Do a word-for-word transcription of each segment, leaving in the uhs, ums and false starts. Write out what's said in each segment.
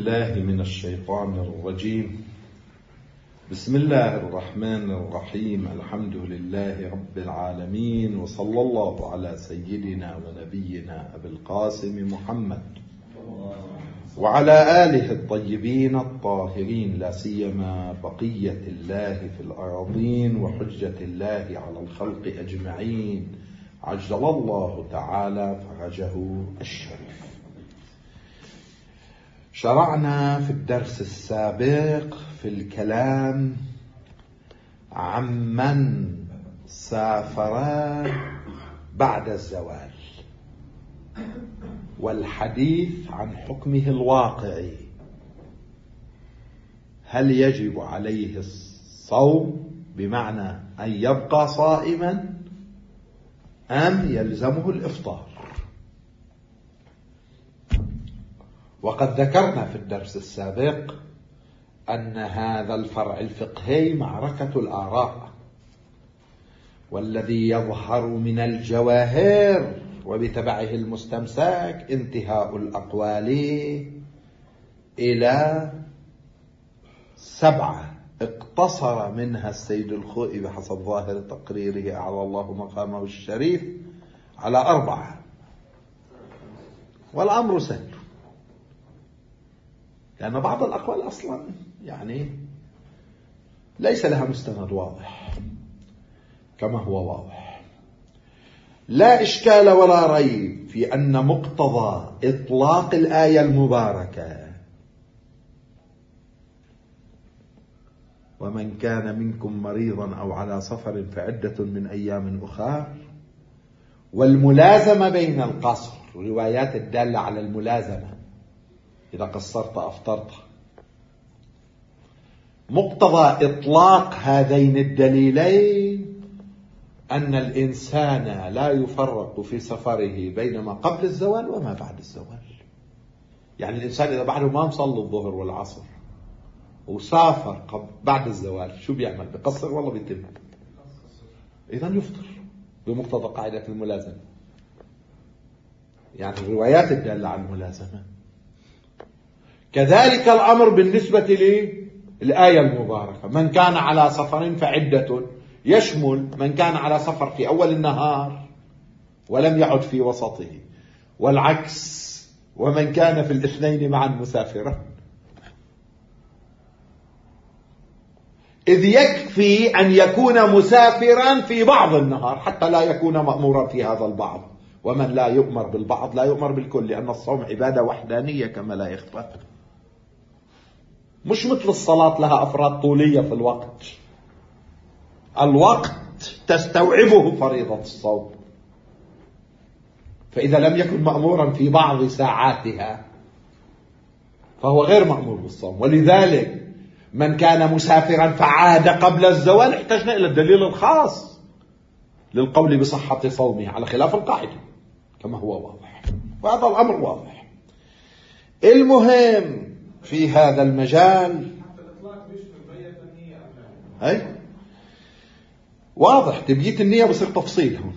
بالله من الشيطان الرجيم. بسم الله الرحمن الرحيم. الحمد لله رب العالمين، وصلى الله على سيدنا ونبينا أبي القاسم محمد وعلى آله الطيبين الطاهرين، لا سيما بقية الله في الأراضين وحجة الله على الخلق أجمعين، عجل الله تعالى فرجه الشريف. شرعنا في الدرس السابق في الكلام عمن سافر بعد الزوال، والحديث عن حكمه الواقعي، هل يجب عليه الصوم بمعنى أن يبقى صائما أم يلزمه الإفطار؟ وقد ذكرنا في الدرس السابق أن هذا الفرع الفقهي معركة الآراء، والذي يظهر من الجواهر وبتبعه المستمسك انتهاء الأقوال إلى سبعة اقتصر منها السيد الخوئي بحسب ظاهر تقريره أعلى الله مقامه الشريف على أربعة، والأمر سهل، لأن بعض الأقوال أصلا يعني ليس لها مستند واضح كما هو واضح. لا إشكال ولا ريب في أن مقتضى إطلاق الآية المباركة ومن كان منكم مريضا أو على سفر فعدة من أيام أخر، والملازمة بين القصر، روايات الدالة على الملازمة، إذا قصرت أفطرت، مقتضى إطلاق هذين الدليلين أن الإنسان لا يفرق في سفره بين ما قبل الزوال وما بعد الزوال. يعني الإنسان إذا بعده ما مصلي الظهر والعصر وسافر بعد الزوال شو بيعمل؟ بقصر ولا بيتم؟ إذن يفطر بمقتضى قاعدة الملازمة، يعني الروايات الدالة على الملازمة. كذلك الأمر بالنسبة للآية المباركة، من كان على سفر فعدة، يشمل من كان على سفر في أول النهار ولم يعد في وسطه، والعكس، ومن كان في الاثنين معا مسافرا، إذ يكفي أن يكون مسافرا في بعض النهار حتى لا يكون مأمورا في هذا البعض، ومن لا يؤمر بالبعض لا يؤمر بالكل، لأن الصوم عبادة وحدانية كما لا يخفى، مش مثل الصلاة لها أفراد طولية في الوقت، الوقت تستوعبه فريضة الصوم، فإذا لم يكن مأمورا في بعض ساعاتها فهو غير مأمور بالصوم. ولذلك من كان مسافرا فعاد قبل الزوال احتجنا إلى الدليل الخاص للقول بصحة صومه، على خلاف القاعدة كما هو واضح، وهذا الأمر واضح. المهم في هذا المجال أي واضح تبييت النية بصير تفصيلهم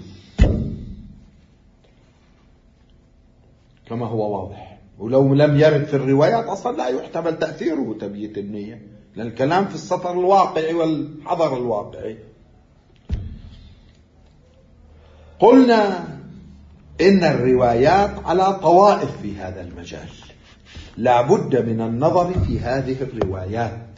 كما هو واضح، ولو لم يرد في الروايات أصلا لا يحتمل تأثيره تبييت النية، لأن الكلام في السفر الواقعي والحضر الواقعي. قلنا إن الروايات على طوائف في هذا المجال، لا بد من النظر في هذه الروايات.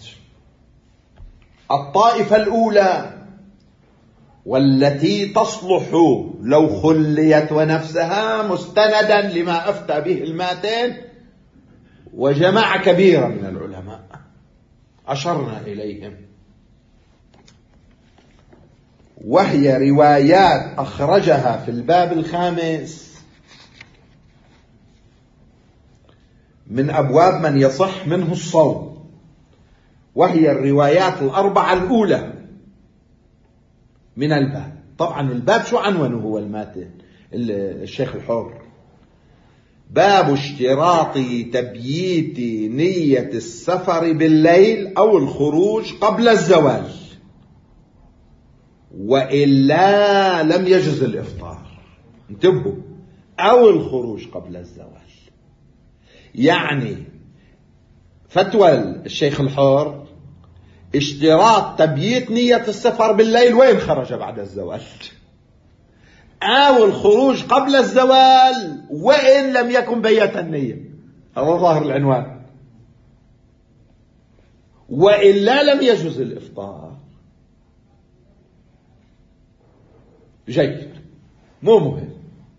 الطائفة الأولى والتي تصلح لو خليت ونفسها مستندا لما أفتى به الماتين وجماعة كبيرة من العلماء أشرنا إليهم، وهي روايات أخرجها في الباب الخامس من أبواب من يصح منه الصوم، وهي الروايات الأربعة الأولى من الباب. طبعا الباب شو عنوانه هو الماتن الشيخ الحر؟ باب اشتراط تبييت نية السفر بالليل أو الخروج قبل الزوال، وإلا لم يجز الإفطار. فتوى الشيخ الحر اشتراط تبييت نية السفر بالليل وين خرج بعد الزوال، أو الخروج قبل الزوال وإن لم يكن بيت النية. هذا ظاهر العنوان. وإلا لم يجوز الإفطار. جيد، مو مهم.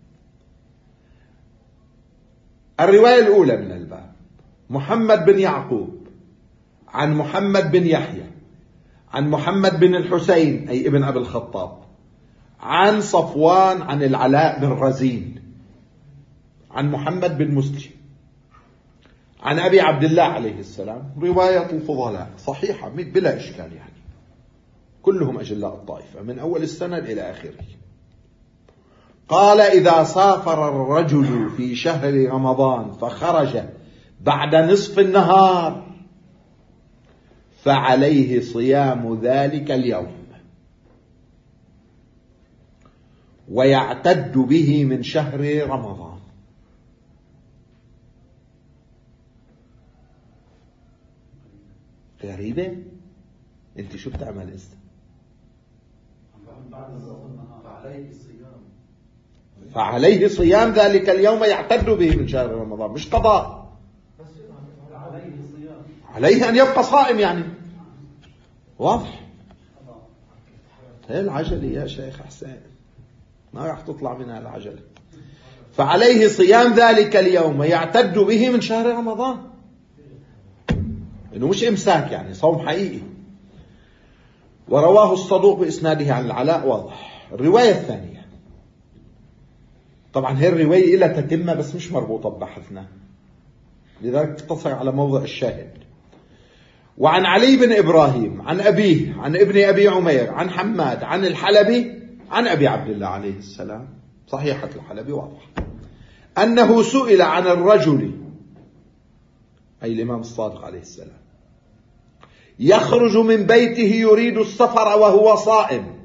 الرواية الأولى من الباب: محمد بن يعقوب عن محمد بن يحيى عن محمد بن الحسين أي ابن أبي الخطاب عن صفوان عن العلاء بن رزين عن محمد بن مسلم عن أبي عبد الله عليه السلام. رواية الفضلاء صحيحة بلا إشكال، يعني كلهم أجلاء الطائفة من أول السنة إلى آخره. قال: إذا سافر الرجل في شهر رمضان فخرج بعد نصف النهار فعليه صيام ذلك اليوم ويعتد به من شهر رمضان. غريبة، انت شو بتعمل است فعليه صيام ذلك اليوم يعتد به من شهر رمضان، مش قضاء. عليه أن يبقى صائم، يعني واضح. هي العجلة يا شيخ حسين، ما راح تطلع منها العجلة. فعليه صيام ذلك اليوم يعتد به من شهر رمضان، إنه مش إمساك، يعني صوم حقيقي. ورواه الصدوق بإسناده عن العلاء، واضح. الرواية الثانية طبعا هي الرواية إلى تتمة بس مش مربوطة ببحثنا، لذلك اقتصر على موضع الشاهد. وعن علي بن إبراهيم عن أبيه عن ابن أبي عمير عن حماد عن الحلبي عن أبي عبد الله عليه السلام، صحيحة الحلبي واضح، أنه سئل عن الرجل أي الإمام الصادق عليه السلام يخرج من بيته يريد السفر وهو صائم،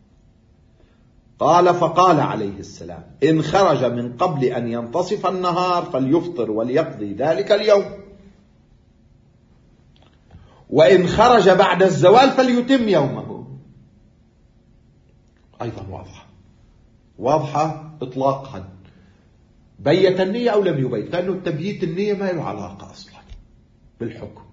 قال: فقال عليه السلام: إن خرج من قبل أن ينتصف النهار فليفطر وليقضي ذلك اليوم، وإن خرج بعد الزوال فليتم يومه. أيضا واضحة واضحة إطلاقا، بيت النية أو لم يبيت، لأنه التبييت النية ما له علاقة أصلا بالحكم.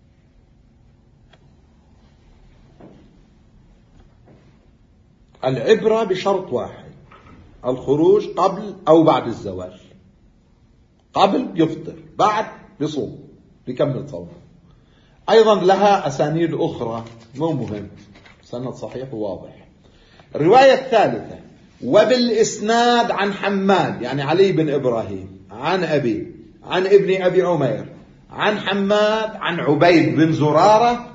العبرة بشرط واحد: الخروج قبل أو بعد الزوال. قبل يفطر، بعد يصوم يكمل صومه. أيضا لها أسانيد أخرى مو مهم، سند صحيح وواضح. الرواية الثالثة: وبالإسناد عن حماد يعني علي بن إبراهيم عن أبي عن ابن أبي عمير عن حماد عن عبيد بن زرارة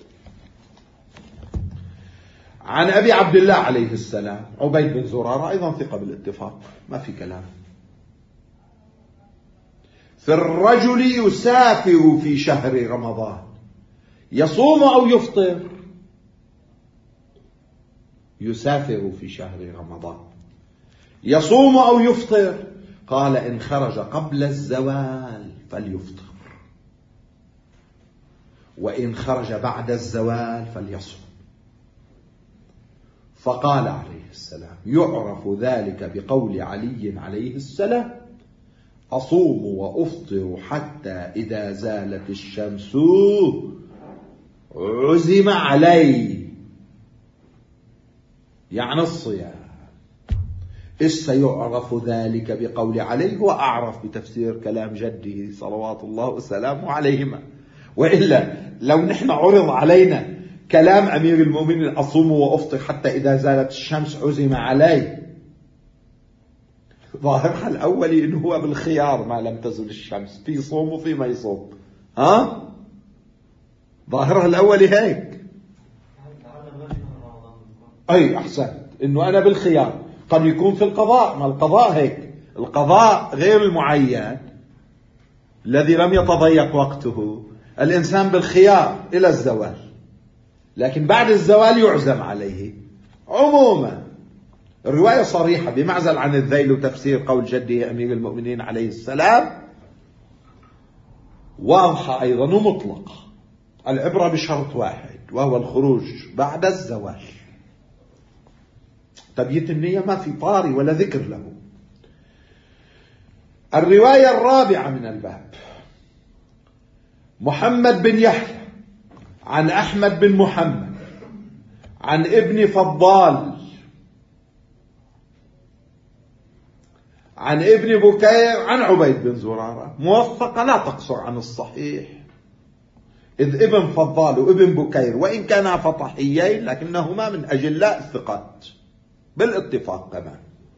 عن أبي عبد الله عليه السلام. عبيد بن زرارة أيضا ثقة بالاتفاق، ما في كلام. في الرجل يسافر في شهر رمضان يصوم أو يفطر. يسافر في شهر رمضان يصوم أو يفطر. قال: إن خرج قبل الزوال فليفطر، وإن خرج بعد الزوال فليصوم. فقال عليه السلام: يعرف ذلك بقول علي عليه السلام: أصوم وأفطر حتى إذا زالت الشمس عزم علي، يعني الصيام. إيش سيعرف ذلك بقول علي؟ هو أعرف بتفسير كلام جده صلوات الله وسلامه عليهما، وإلا لو نحن عرض علينا كلام أمير المؤمنين أصوم وأفطر حتى إذا زالت الشمس عزم علي، ظاهرها الأولي إنه هو بالخيار ما لم تزل الشمس، في صوم وفي ما يصوم. ها؟ ظاهرها الأولي هيك. أي أحسن، إنه أنا بالخيار. قد يكون في القضاء، ما القضاء هيك، القضاء غير المعين الذي لم يتضيق وقته، الإنسان بالخيار إلى الزوال، لكن بعد الزوال يعزم عليه. عموما الرواية صريحة بمعزل عن الذيل وتفسير قول جده أمير المؤمنين عليه السلام، واضحة أيضا ومطلقة. العبرة بشرط واحد وهو الخروج بعد الزوال. تبييت النية ما في طاري ولا ذكر له. الرواية الرابعة من الباب: محمد بن يحيى عن أحمد بن محمد عن ابن فضال عن ابن بكير عن عبيد بن زرارة، موثقة لا تقصر عن الصحيح، إذ ابن فضال وابن بكير وإن كانا فطحيين لكنهما من أجلاء الثقات بالاتفاق كمان،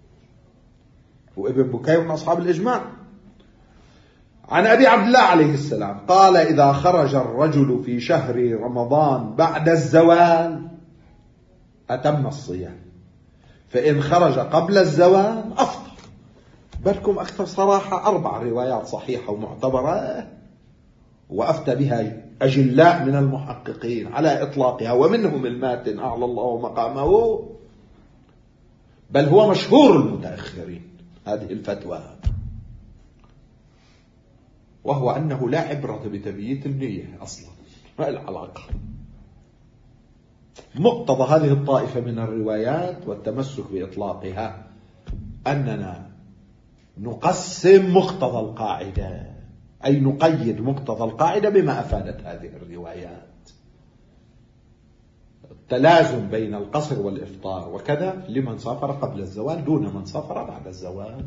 وابن بكير من أصحاب الإجماع. عن أبي عبد الله عليه السلام قال: إذا خرج الرجل في شهر رمضان بعد الزوال أتم الصيام، فإن خرج قبل الزوال أفطر. بالكم أكثر صراحة أربع روايات صحيحة ومعتبرة وأفتى بها أجلاء من المحققين على إطلاقها، ومنهم الماتن أعلى الله مقامه، بل هو مشهور المتأخرين هذه الفتوى، وهو أنه لا عبرة بتبييت النية أصلا، ما العلاقة. مقتضى هذه الطائفة من الروايات والتمسك بإطلاقها أننا نقسم مقتضى القاعدة، أي نقيد مقتضى القاعدة بما أفادت هذه الروايات، التلازم بين القصر والإفطار وكذا لمن سافر قبل الزوال دون من سافر بعد الزوال.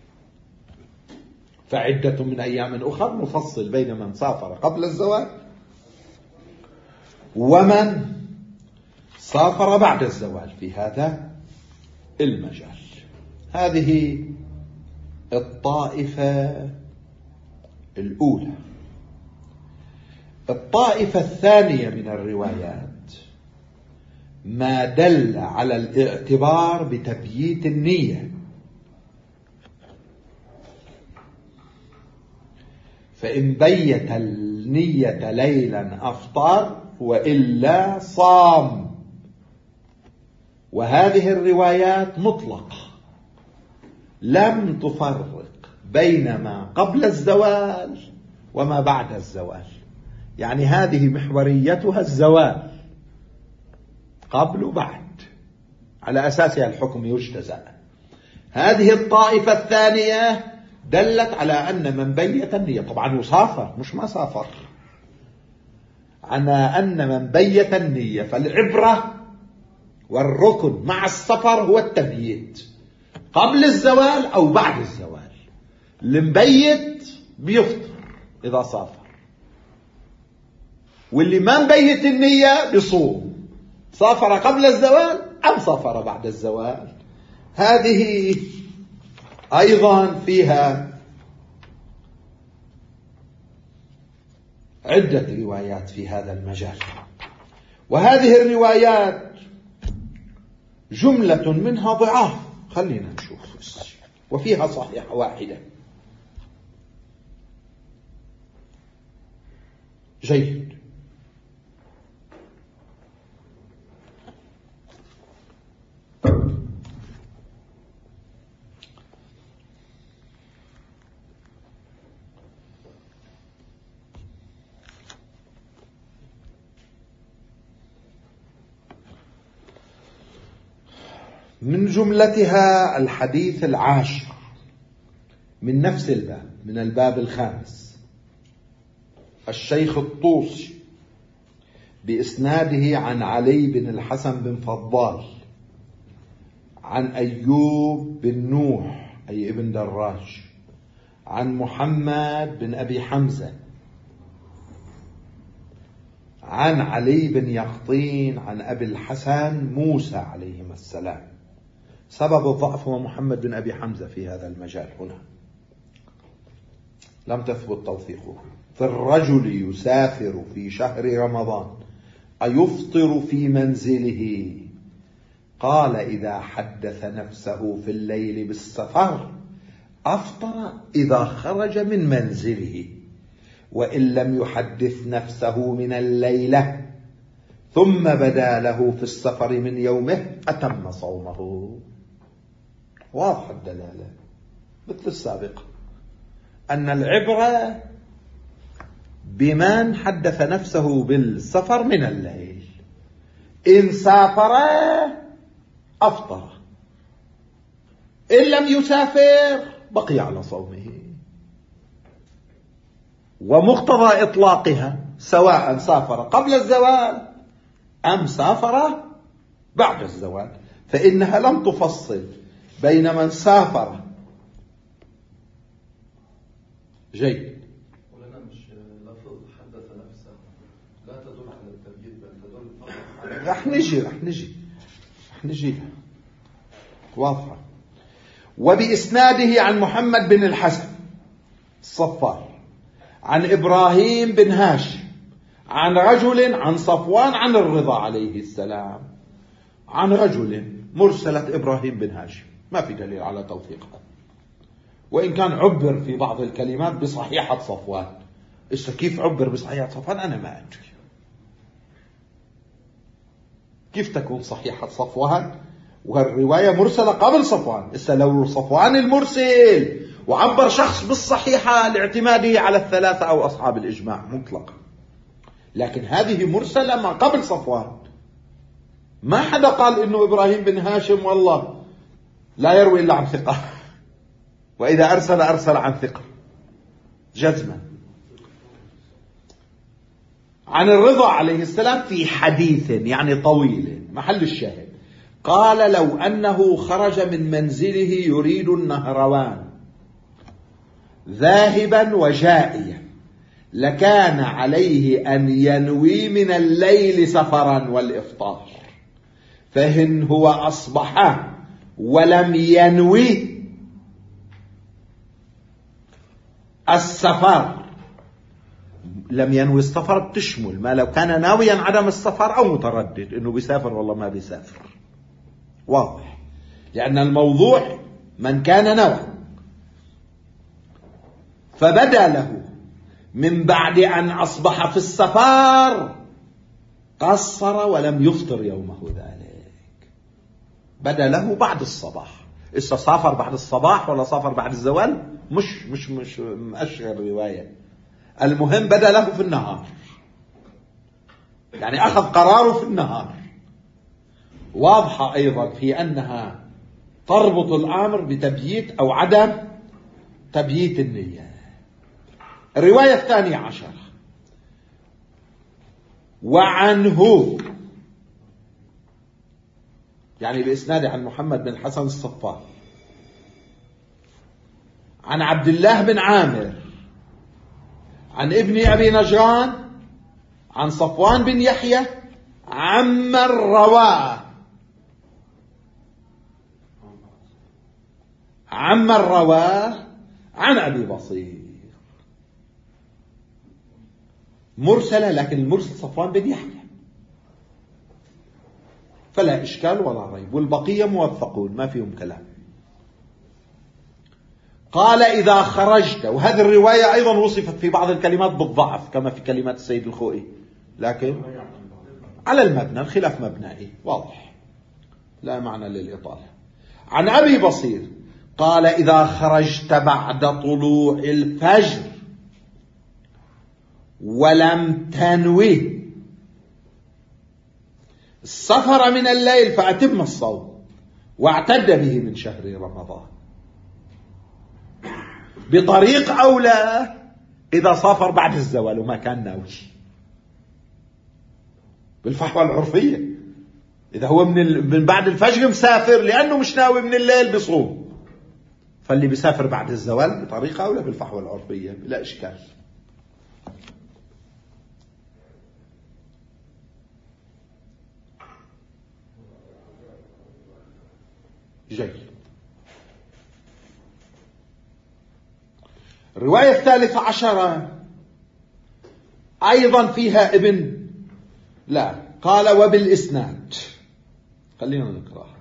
فعدة من أيام أخرى نفصل بين من سافر قبل الزوال ومن سافر بعد الزوال في هذا المجال. هذه الطائفة الأولى. الطائفة الثانية من الروايات ما دل على الاعتبار بتبييت النية، فإن بيت النية ليلا أفطر وإلا صام. وهذه الروايات مطلقة لم تفرق بين ما قبل الزوال وما بعد الزوال، يعني هذه محوريتها الزوال قبل وبعد، على أساسها الحكم يجتزأ. هذه الطائفة الثانية دلت على أن من بيت النية، طبعا يسافر مش ما سافر، على أن من بيت النية فالعبرة والركن مع السفر هو التبييت قبل الزوال أو بعد الزوال. اللي مبيت بيفطر إذا سافر، واللي ما مبيت النية بيصوم، سافر قبل الزوال أو سافر بعد الزوال. هذه أيضا فيها عدة روايات في هذا المجال، وهذه الروايات جملة منها ضعاف، خلينا نشوف، وفيها صحيحة واحدة. جيد. من جملتها الحديث العاشر من نفس الباب، من الباب الخامس، الشيخ الطوسي بإسناده عن علي بن الحسن بن فضال عن أيوب بن نوح أي ابن دراج عن محمد بن أبي حمزة عن علي بن يقطين عن أبي الحسن موسى عليهما السلام. سبب الضعف هو محمد بن أبي حمزة في هذا المجال هنا لم تثبت توثيقه. في الرجل يسافر في شهر رمضان أيفطر في منزله؟ قال: إذا حدث نفسه في الليل بالسفر أفطر إذا خرج من منزله، وإن لم يحدث نفسه من الليلة ثم بدا له في السفر من يومه أتم صومه. واضح الدلالة مثل السابق، أن العبرة بمن حدث نفسه بالسفر من الليل. إن سافر أفطر، إن لم يسافر بقي على صومه. ومقتضى إطلاقها سواء سافر قبل الزوال أم سافر بعد الزوال، فإنها لم تفصل بين من سافر. جيد. ولنا مش لفظ حدث نفسه لا تدل على التبييت بل تدل فقط على رح نجي رح نجي رح نجي واضحة. وبإسناده عن محمد بن الحسن الصفار عن إبراهيم بن هاشم عن رجل عن صفوان عن الرضا عليه السلام، عن رجل مرسلة إبراهيم بن هاشم، ما في دليل على توثيقها، وإن كان عبر في بعض الكلمات بصحيحة صفوان. إيش كيف عبر بصحيحة صفوان أنا ما أدري. كيف تكون صحيحة صفوان والرواية مرسلة قبل صفوان؟ إسا لو صفوان المرسل وعبر شخص بالصحيحة لاعتماده على الثلاثة أو أصحاب الإجماع مطلقا، لكن هذه مرسلة ما قبل صفوان. ما حدا قال إنه إبراهيم بن هاشم والله لا يروي إلا عن ثقة، وإذا أرسل أرسل عن ثقة جزما. عن الرضا عليه السلام في حديث يعني طويل، محل الشاهد، قال: لو أنه خرج من منزله يريد النهروان ذاهبا وجائيا لكان عليه أن ينوي من الليل سفرا والإفطار، فإن هو أصبح ولم ينوي السفر، لم ينوي السفر بتشمل ما لو كان ناويا عدم السفر أو متردد إنه بيسافر والله ما بيسافر. واضح، لأن الموضوع من كان نوى فبدا له من بعد أن أصبح في السفر قصر ولم يفطر يومه ذلك، بدا له بعد الصباح. إذا سافر بعد الصباح ولا سافر بعد الزوال مش مش مش مأشغل رواية، المهم بدا له في النهار، يعني أخذ قراره في النهار. واضحة أيضا في أنها تربط الأمر بتبييت أو عدم تبييت النية. الرواية الثانية عشرة وعنه، يعني بإسناد عن محمد بن الحسن الصفار عن عبد الله بن عامر عن ابن أبي نجران عن صفوان بن يحيى عمن رواه عمن رواه عن أبي بصير، مرسلة، لكن المرسل صفوان بن يحيى فلا إشكال ولا ريب، والبقية موثقون ما فيهم كلام. قال: إذا خرجت، وهذه الرواية أيضا وصفت في بعض الكلمات بالضعف كما في كلمات السيد الخوئي، لكن على المبنى، الخلاف مبنائي واضح لا معنى للإطالة. عن أبي بصير قال: إذا خرجت بعد طلوع الفجر ولم تنوي السفر من الليل فأتم الصوم واعتد به من شهر رمضان. بطريق أولى إذا سافر بعد الزوال وما كان ناوي، بالفحوى العرفية إذا هو من, من بعد الفجر مسافر لأنه مش ناوي من الليل بصوم، فاللي بيسافر بعد الزوال بطريقة أولى بالفحوى العرفية لا إشكال. جيد. الرواية الثالثة عشرة أيضا فيها ابن لا قال وبالإسناد، خلينا نقرأها،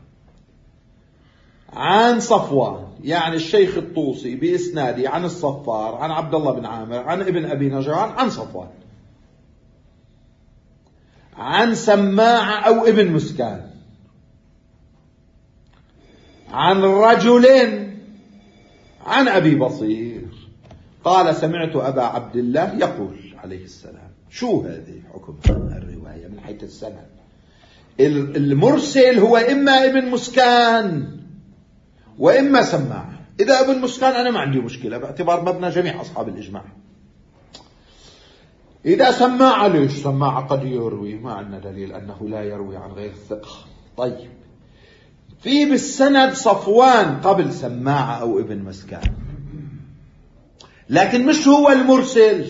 عن صفوان يعني الشيخ الطوسي بإسنادي عن الصفار عن عبد الله بن عامر عن ابن أبي نجران عن صفوان عن سماع أو ابن مسكان عن رجل عن أبي بصير قال: سمعت أبا عبد الله يقول عليه السلام. شو هذه حكم الرواية من حيث السند؟ المرسل هو إما ابن مسكان وإما سماع. إذا ابن مسكان أنا ما عندي مشكلة باعتبار مبنى جميع أصحاب الإجماع. إذا سماع، ليش سماع قد يروي، ما عندنا دليل أنه لا يروي عن غير الثقة. طيب، في بالسند صفوان قبل سماع أو ابن مسكان، لكن مش هو المرسل.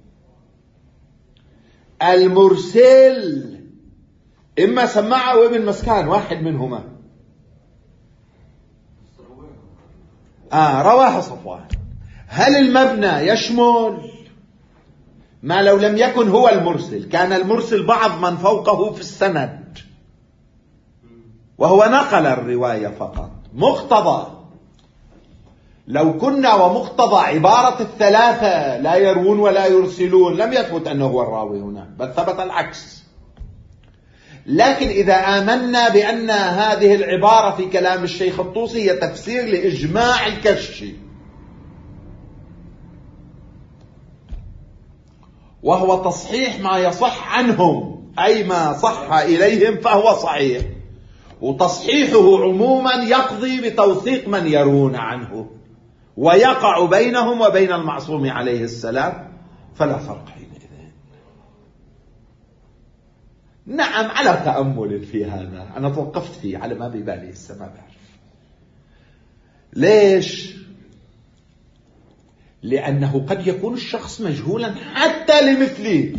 المرسل إما سماع أو ابن مسكان، واحد منهما. آه رواها صفوان. هل المبنى يشمل ما لو لم يكن هو المرسل؟ كان المرسل بعض من فوقه في السند وهو نقل الرواية فقط. مقتضى، لو كنا ومقتضى عبارة الثلاثة لا يروون ولا يرسلون لم يثبت أنه هو الراوي هنا، بل ثبت العكس. لكن إذا آمنا بأن هذه العبارة في كلام الشيخ الطوسي هي تفسير لإجماع الكشي، وهو تصحيح ما يصح عنهم، أي ما صح إليهم فهو صحيح، وتصحيحه عموما يقضي بتوثيق من يرون عنه، ويقع بينهم وبين المعصوم عليه السلام، فلا فرق حينئذ. نعم، على تأمل في هذا أنا توقفت فيه على ما ببالي، لسه ما بعرف ليش. لأنه قد يكون الشخص مجهولا حتى لمثله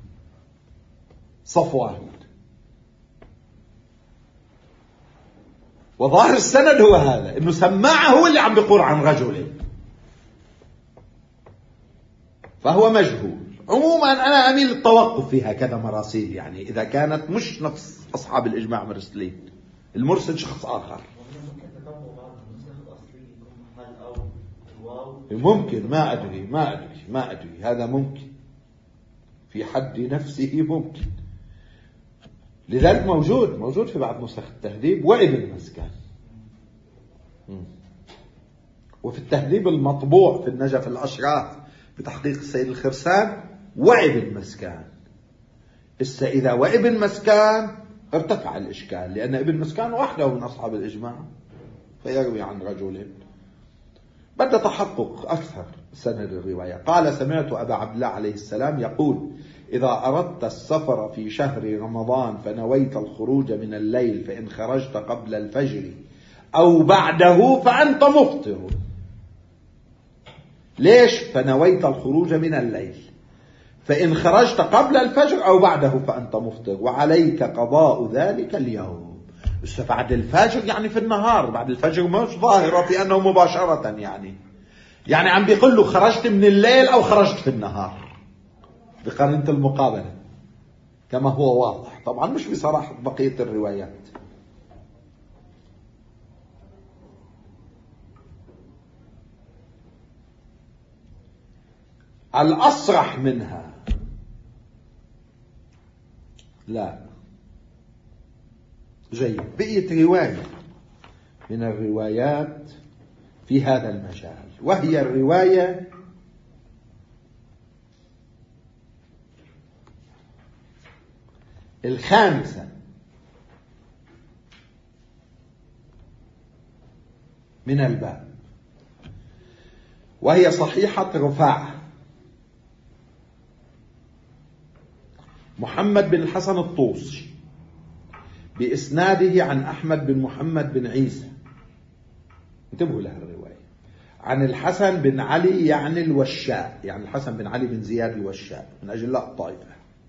صفوان، وظاهر السند هو هذا، انه سماعه هو اللي عم بيقول عن رجل، فهو مجهول. عموما انا اميل للتوقف في هكذا مراسيل، يعني اذا كانت مش نفس اصحاب الاجماع مرسلين، المرسل شخص اخر. ممكن، ما ادري ما ادري ما ادري هذا ممكن في حد نفسه ممكن. لذلك موجود موجود في بعض نسخ التهذيب وابن مسكان، وفي التهذيب المطبوع في النجف الأشراف بتحقيق السيد الخرسان وابن مسكان. إسا إذا وابن مسكان ارتفع الإشكال، لأن ابن مسكان وحده من أصحاب الإجماع فيروي عن رجل. بدأ تحقق أكثر سند الرواية. قال: سمعت أبا عبد الله عليه السلام يقول: إذا أردت السفر في شهر رمضان فنويت الخروج من الليل، فإن خرجت قبل الفجر أو بعده فأنت مفطر. ليش فنويت الخروج من الليل؟ فإن خرجت قبل الفجر أو بعده فأنت مفطر، وعليك قضاء ذلك اليوم. بس بعد الفجر يعني في النهار، بعد الفجر مش ظاهرة في أنه مباشرة، يعني يعني عم بيقول له خرجت من الليل أو خرجت في النهار، بقرينة المقابلة كما هو واضح، طبعا مش بصراحة بقية الروايات. الأصرح منها لا جيد. بقيت رواية من الروايات في هذا المجال، وهي الرواية الخامسة من الباب، وهي صحيحة رفاعة محمد بن الحسن الطوسي بإسناده عن أحمد بن محمد بن عيسى، انتبهوا لها الرواية، عن الحسن بن علي يعني الوشاء، يعني الحسن بن علي بن زياد الوشاء من أجلاء الطائفة،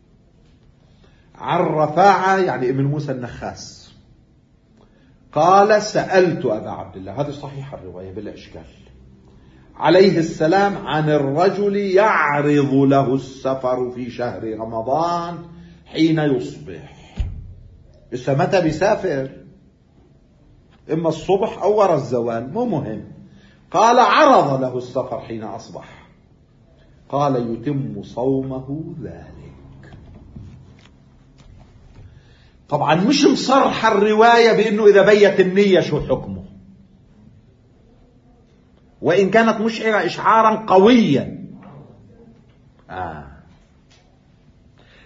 عن رفاعة يعني ابن موسى النخاس قال: سألت أبا عبد الله، هذه صحيح الرواية بلا إشكال، عليه السلام عن الرجل يعرض له السفر في شهر رمضان حين يصبح. إذا متى بيسافر؟ إما الصبح أو وراء الزوال، مو مهم. قال: عرض له السفر حين أصبح، قال: يتم صومه ذلك. طبعا مش مصرح الرواية بأنه إذا بيت النية شو حكمه، وإن كانت مشعرة إشعارا قويا. آه.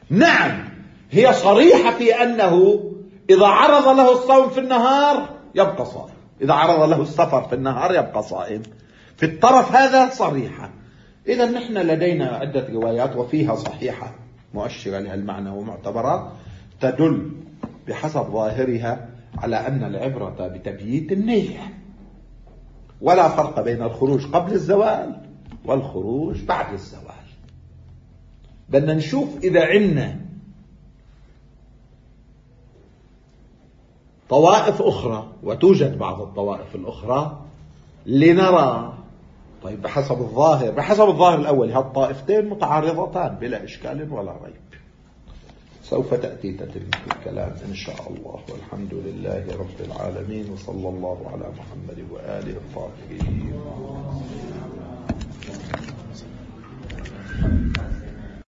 نعم هي صريحة في أنه إذا عرض له الصوم في النهار يبقى صائم، إذا عرض له السفر في النهار يبقى صائم، في الطرف هذا صريحة. إذا نحن لدينا عدة روايات وفيها صحيحة مؤشرة لهالمعنى ومعتبرات تدل بحسب ظاهرها على أن العبرة بتبييت النية، ولا فرق بين الخروج قبل الزوال والخروج بعد الزوال. بدنا نشوف إذا عندنا طوائف أخرى، وتوجد بعض الطوائف الأخرى، لنرى طيب بحسب الظاهر بحسب الظاهر الأول هالطائفتين متعارضتان بلا إشكال ولا ريب. سوف تأتي تتم الكلام إن شاء الله، والحمد لله رب العالمين، وصلى الله على محمد وآله الطاهرين.